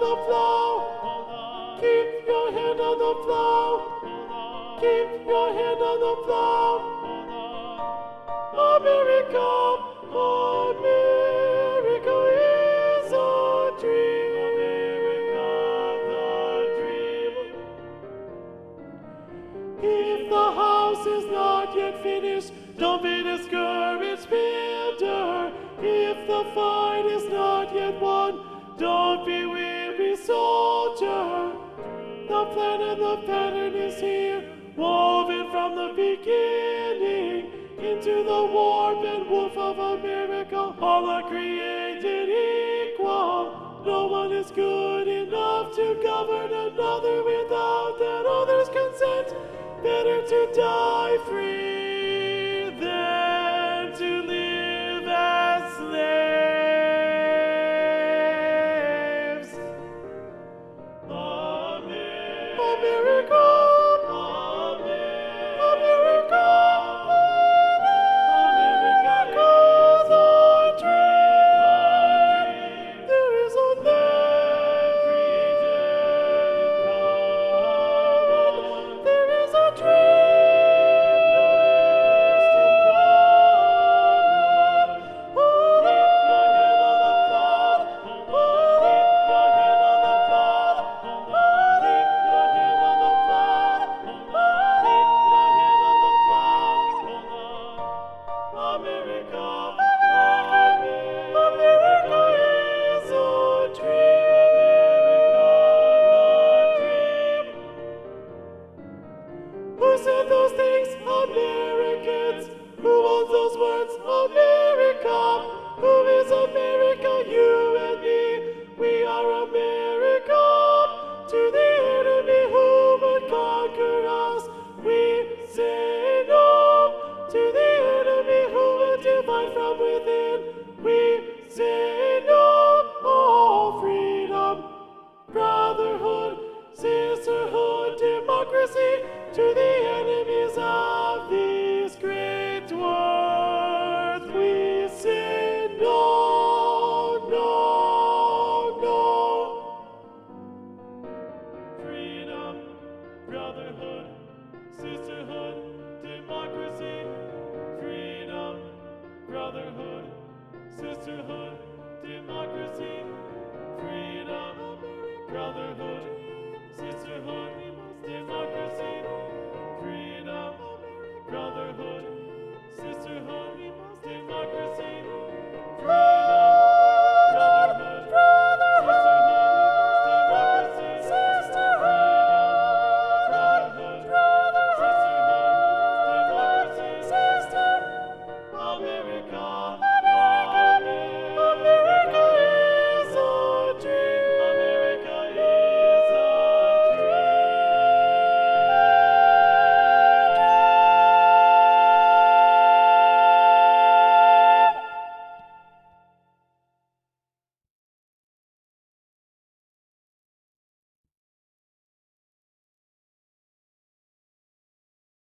the plow. Keep your hand on the plow. Keep your hand on the plow. America, America is a dream. America, the dream. If the house is not yet finished, don't be discouraged, builder. If the fight is not yet won, don't be weary, soldier. The plan and the pattern is here, woven from the beginning, into the warp and woof of America. All are created equal. No one is good enough to govern another without that other's consent. Better to die free